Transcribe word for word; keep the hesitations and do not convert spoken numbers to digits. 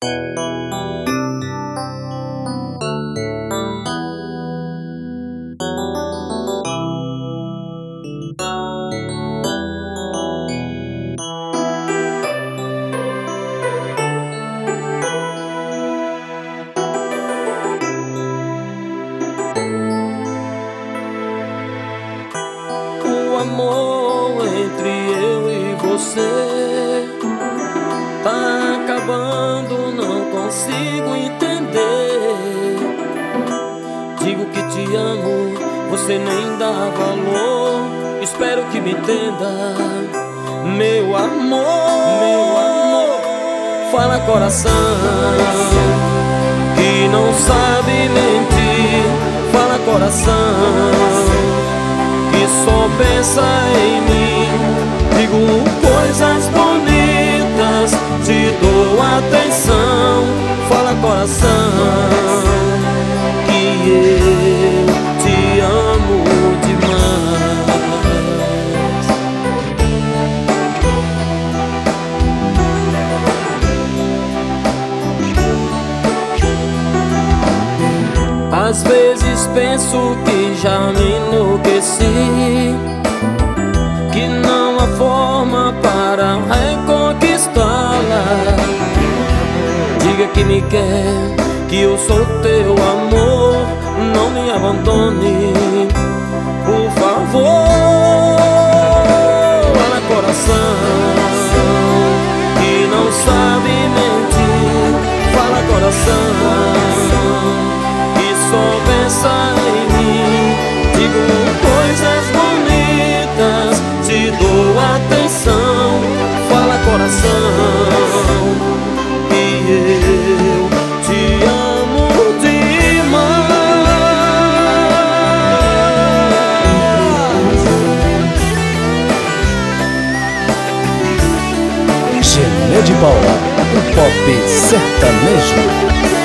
O amor entre eu e você tá acabando, não consigo entender. Digo que te amo, você nem dá valor. Espero que me entenda, meu amor, meu amor. Fala coração, que não sabe mentir. Fala coração, que só pensa em mim. Digo coisas bonitas, te dou atenção. Fala coração, que eu te amo demais. Às vezes penso que já me enlouqueci, que não há forma para reconquistá-la. Diga que me quer, que eu sou teu amor. Não me abandone, por favor. Fala coração, que não sabe mentir. Fala coração, só pensa em mim. Digo coisas bonitas, te dou atenção. Fala coração, que eu te amo demais. Gené de Paula, o pop sertanejo.